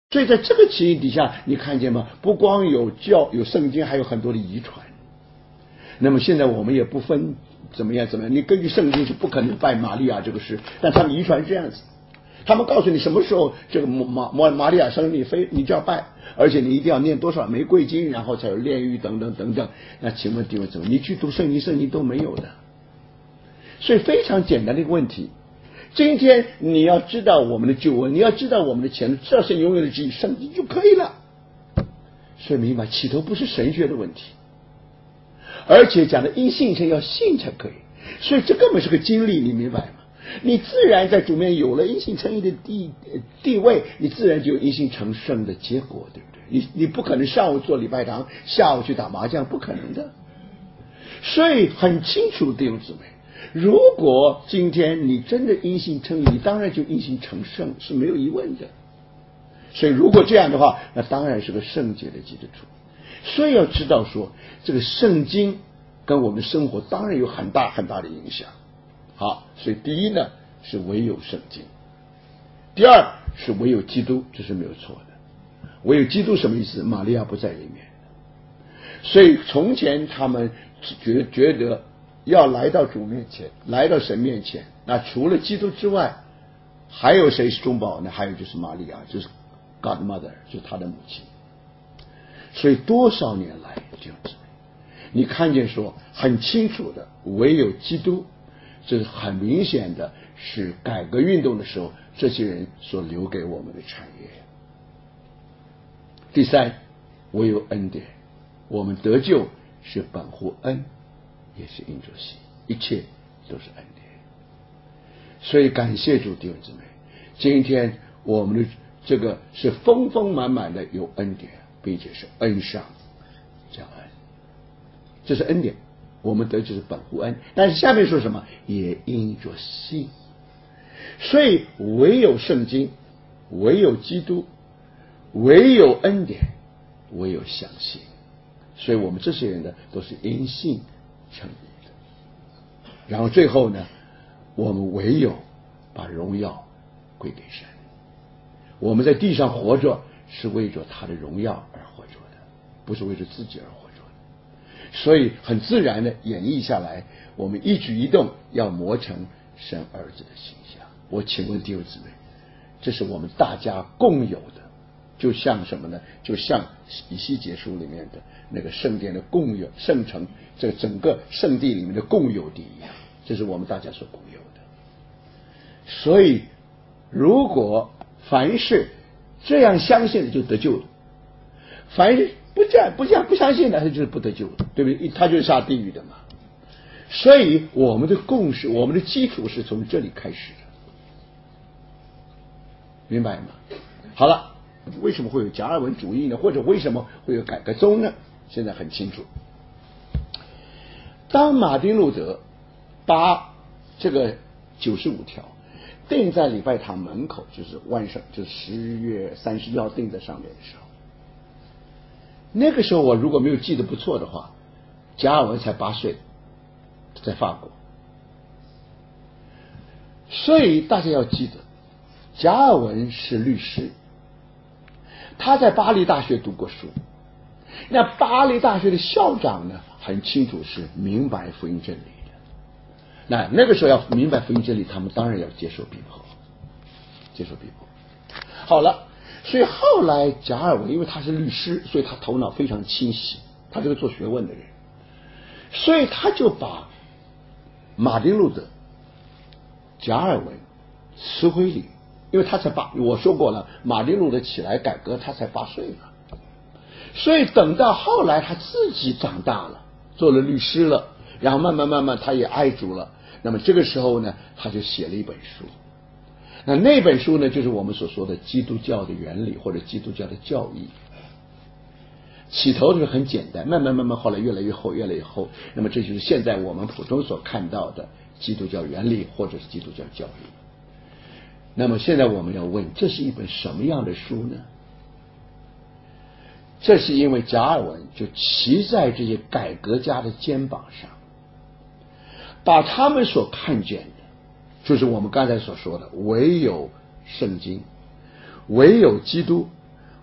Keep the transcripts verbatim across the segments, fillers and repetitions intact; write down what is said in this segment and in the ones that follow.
所以在这个情形底下，你看见吗？不光有教有圣经，还有很多的遗传。那么现在我们也不分怎么样怎么样，你根据圣经是不可能拜玛利亚这个事，但他们遗传是这样子，他们告诉你什么时候这个玛玛玛利亚生你非你就要拜，而且你一定要念多少玫瑰经，然后才有炼狱等等等等。那请问弟兄姊妹，你去读圣经，圣经都没有的。所以非常简单的一个问题，今天你要知道我们的救恩，你要知道我们的前途，这是永远的旨意，圣经就可以了。所以明白，起头不是神学的问题，而且讲的因信称要信才可以，所以这根本是个经历，你明白吗？你自然在主面有了因信称义的地地位，你自然就有因信成圣的结果，对不对？你你不可能上午做礼拜堂，下午去打麻将，不可能的。所以很清楚，弟兄姊妹，如果今天你真的因信称义，你当然就因信成圣，是没有疑问的。所以如果这样的话，那当然是个圣洁的基督徒。所以要知道说，这个圣经跟我们的生活当然有很大很大的影响。好，所以第一呢是唯有圣经，第二是唯有基督，这是没有错的。唯有基督什么意思？玛利亚不在里面。所以从前他们觉觉得要来到主面前，来到神面前，那除了基督之外，还有谁是中保呢？还有就是玛利亚，就是 Godmother， 就是他的母亲。所以多少年来这样子，你看见说很清楚的，唯有基督，这是很明显的，是改革运动的时候这些人所留给我们的产业。第三，唯有恩典，我们得救是本乎恩，也是因着信，一切都是恩典。所以感谢主弟兄姊妹，今天我们的这个是丰丰满满的有恩典，并且是恩上加恩，这是恩典，我们得就是本乎恩。但是下面说什么？也因着信。所以唯有圣经，唯有基督，唯有恩典，唯有相信。所以我们这些人呢，都是因信称义的。然后最后呢，我们唯有把荣耀归给神。我们在地上活着是为着他的荣耀而活着的，不是为着自己而活着的。所以很自然的演绎下来，我们一举一动要磨成神儿子的形象。我请问弟兄姊妹，这是我们大家共有的，就像什么呢？就像以西结书里面的那个圣殿的共有圣城，这整个圣地里面的共有地一样，这是我们大家所共有的。所以如果凡是这样相信的就得救了，凡是不这样不这样不相信的，他就是不得救的，对不对？他就是下地狱的嘛。所以我们的共识，我们的基础是从这里开始的，明白吗？好了，为什么会有加尔文主义呢？或者为什么会有改革宗呢？现在很清楚。当马丁路德把这个九十五条钉在礼拜堂门口，就是万圣，就是十月三十一号钉在上面的时候，那个时候我如果没有记得不错的话，加尔文才八岁，在法国。所以大家要记得，加尔文是律师，他在巴黎大学读过书。那巴黎大学的校长呢，很清楚是明白福音真理的。那那个时候要明白福音真理，他们当然要接受逼迫，接受逼迫。好了，所以后来加尔文因为他是律师，所以他头脑非常清晰，他是个做学问的人，所以他就把马丁路德、加尔文、斯辉里，因为他才八，我说过了，马丁路德起来改革，他才八岁了。所以等到后来他自己长大了，做了律师了，然后慢慢慢慢他也爱主了，那么这个时候呢，他就写了一本书。那那本书呢，就是我们所说的基督教的原理或者基督教的教义。起头就是很简单，慢慢慢慢后来越来越厚，越来越厚。那么这就是现在我们普通所看到的基督教原理或者是基督教教义。那么现在我们要问，这是一本什么样的书呢？这是因为加尔文就骑在这些改革家的肩膀上，把他们所看见的，就是我们刚才所说的，唯有圣经，唯有基督，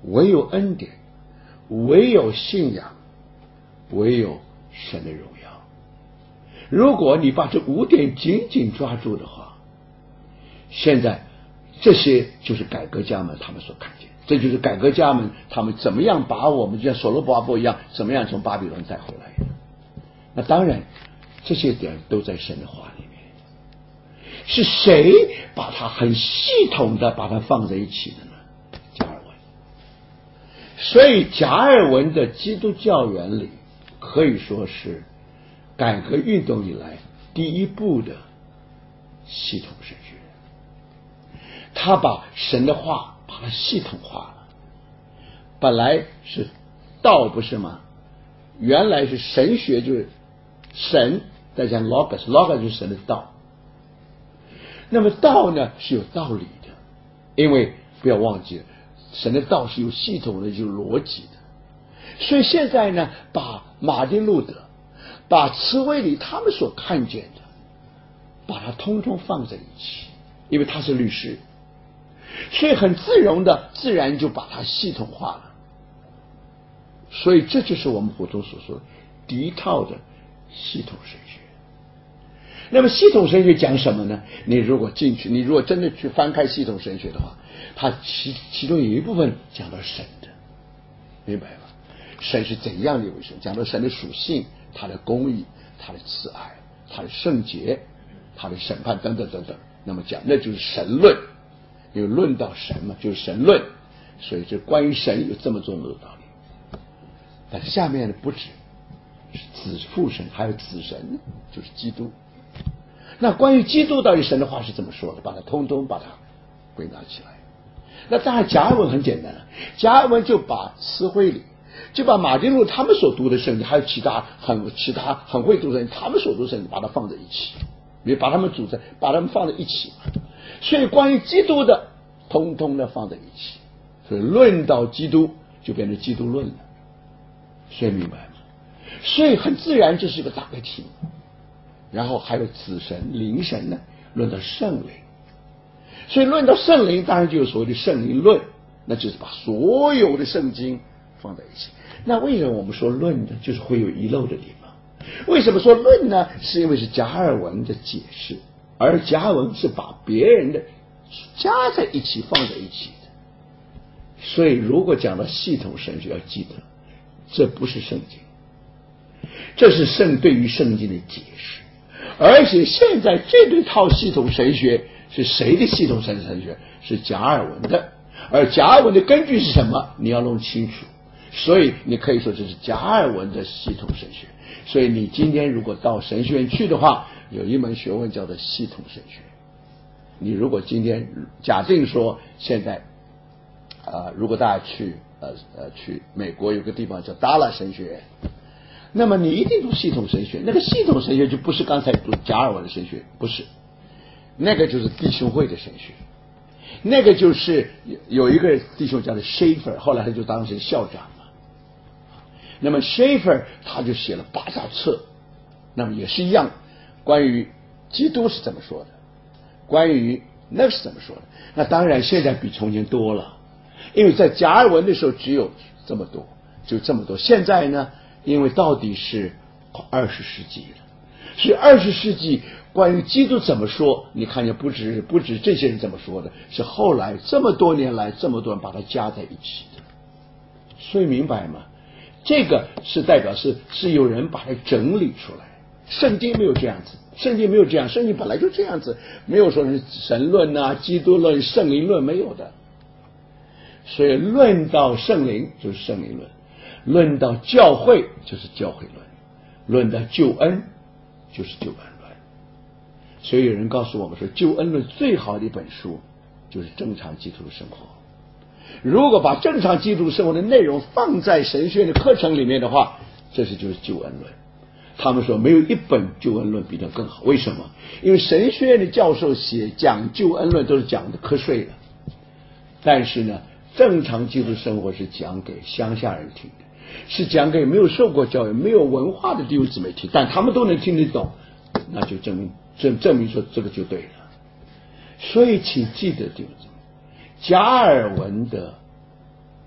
唯有恩典，唯有信仰，唯有神的荣耀。如果你把这五点紧紧抓住的话，现在这些就是改革家们他们所看见，这就是改革家们他们怎么样把我们就像所罗巴伯一样，怎么样从巴比伦带回来的。那当然这些点都在神的话里面。是谁把它很系统的把它放在一起的呢？加尔文。所以加尔文的基督教原理可以说是改革运动以来第一步的系统神学。他把神的话把它系统化了。本来是道不是吗？原来是神学就是神再讲 logos logos 就是神的道。那么道呢是有道理的，因为不要忘记了神的道是有系统的，有逻辑的。所以现在呢把马丁路德把茨威里他们所看见的把它通通放在一起，因为他是律师，所以很自容的自然就把它系统化了。所以这就是我们普通所说的第一套的系统神学。那么系统神学讲什么呢？你如果进去，你如果真的去翻开系统神学的话，它其其中有一部分讲到神的，明白吗？神是怎样的一位神？讲到神的属性，他的公义，他的慈爱，他的圣洁，他的审判等等等等。那么讲那就是神论，因为论到神嘛，就是神论，所以这关于神有这么重要的道理。但下面呢不止是子父神，还有子神，就是基督。那关于基督到底神的话是怎么说的？把它通通把它归纳起来。那当然加尔文很简单了，加尔文就把词汇里就把马丁路他们所读的圣经，还有其他很其他很会读的人他们所读的圣经，把它放在一起，也把他们组在把他们放在一起。所以关于基督的通通的放在一起，所以论到基督就变成基督论了。所以明白吗？所以很自然这是一个大的题目。然后还有子神灵神呢，论到圣灵。所以论到圣灵当然就有所谓的圣灵论，那就是把所有的圣经放在一起。那为什么我们说论呢？就是会有遗漏的地方。为什么说论呢？是因为是加尔文的解释，而加尔文是把别人的加在一起放在一起的。所以如果讲到系统神学，要记得这不是圣经，这是圣对于圣经的解释。而且现在这对套系统神学是谁的系统神学？是加尔文的。而加尔文的根据是什么？你要弄清楚。所以你可以说这是加尔文的系统神学。所以你今天如果到神学院去的话，有一门学问叫做系统神学。你如果今天假定说现在呃，如果大家去呃呃去美国有个地方叫达拉神学院，那么你一定读系统神学。那个系统神学就不是刚才读加尔文的神学，不是，那个就是弟兄会的神学。那个就是有一个弟兄叫做 Schaeffer， 后来他就当成校长了。那么 Schaeffer 他就写了八大册，那么也是一样，关于基督是怎么说的，关于那是怎么说的。那当然现在比从前多了，因为在加尔文的时候只有这么多，就这么多。现在呢，因为到底是二十世纪了，所以二十世纪关于基督怎么说，你看见不止不止这些人这么说的，是后来这么多年来这么多人把它加在一起的。所以明白吗？这个是代表是是有人把它整理出来。圣经没有这样子，圣经没有这样，圣经本来就这样子，没有说是神论啊、基督论、圣灵论，没有的。所以论到圣灵就是圣灵论，论到教会就是教会论，论到救恩就是救恩论。所以有人告诉我们说，救恩论最好的一本书就是正常基督的生活。如果把正常基督生活的内容放在神学的课程里面的话，这是就是救恩论。他们说没有一本救恩论比它更好。为什么？因为神学院的教授写讲救恩论都是讲的瞌睡了，但是呢正常基督生活是讲给乡下人听的，是讲给没有受过教育、没有文化的弟兄姊妹听，但他们都能听得懂，那就证明证证明说这个就对了。所以请记得弟兄姊妹，加尔文的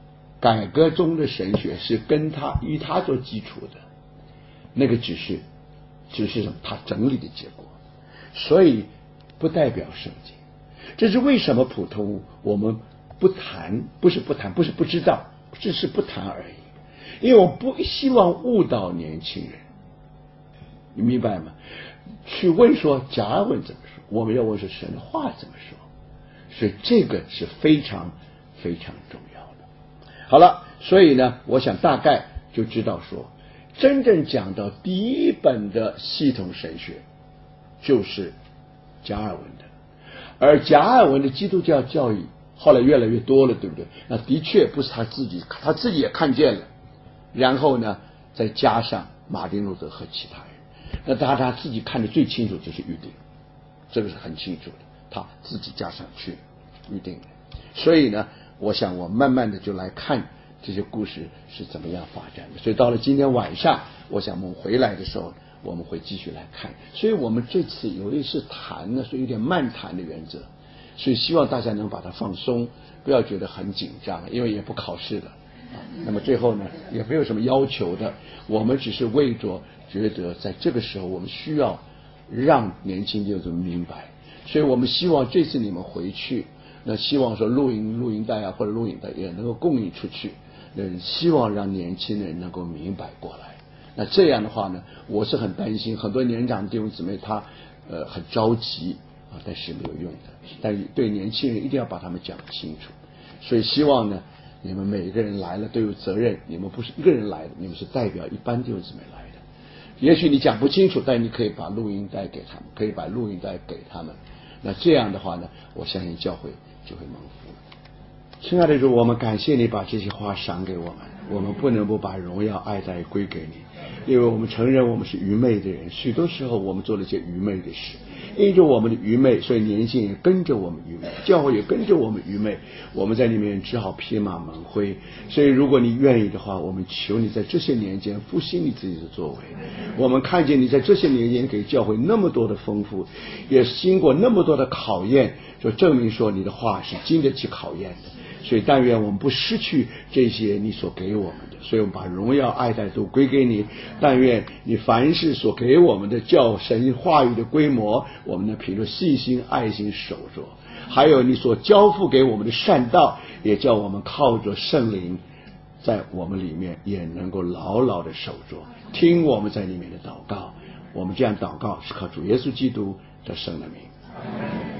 改革中的神学是跟他以他做基础的，那个只是只是他整理的结果，所以不代表圣经。这是为什么普通我们不谈，不是不谈，不是不知道，只是不谈而已，因为我不希望误导年轻人，你明白吗？去问说加尔文怎么说，我们要问说神的话怎么说，所以这个是非常非常重要的。好了，所以呢，我想大概就知道说，真正讲到第一本的系统神学就是加尔文的，而加尔文的基督教教义后来越来越多了，对不对？那的确不是他自己，他自己也看见了，然后呢，再加上马丁路德和其他人。那当然他自己看得最清楚就是预定，这个是很清楚的，他自己加上去预定的。所以呢，我想我慢慢的就来看这些故事是怎么样发展的。所以到了今天晚上，我想我们回来的时候，我们会继续来看。所以我们这次有一次谈呢，是有点慢谈的原则，所以希望大家能把它放松，不要觉得很紧张，因为也不考试了。那么最后呢，也没有什么要求的，我们只是为着觉得在这个时候我们需要让年轻弟兄明白，所以我们希望这次你们回去，那希望说录音录音带啊或者录影带也能够供应出去，那希望让年轻人能够明白过来。那这样的话呢，我是很担心很多年长弟兄姊妹他呃很着急啊，但是没有用的。但对年轻人一定要把他们讲清楚。所以希望呢，你们每个人来了都有责任，你们不是一个人来的，你们是代表一般弟兄姊妹来的。也许你讲不清楚，但你可以把录音带给他们，可以把录音带给他们。那这样的话呢，我相信教会就会蒙福了。亲爱的主，我们感谢你把这些话赏给我们，我们不能不把荣耀爱戴归给你，因为我们承认我们是愚昧的人，许多时候我们做了一些愚昧的事，因着我们的愚昧，所以年轻人也跟着我们愚昧，教会也跟着我们愚昧，我们在里面只好披麻蒙灰。所以如果你愿意的话，我们求你在这些年间复兴你自己的作为。我们看见你在这些年间给教会那么多的丰富，也经过那么多的考验，就证明说你的话是经得起考验的。所以但愿我们不失去这些你所给我们的，所以我们把荣耀爱戴都归给你。但愿你凡事所给我们的叫神话语的规模，我们能凭着细心爱心守着，还有你所交付给我们的善道，也叫我们靠着圣灵在我们里面也能够牢牢的守着，听我们在里面的祷告。我们这样祷告是靠主耶稣基督的圣的名。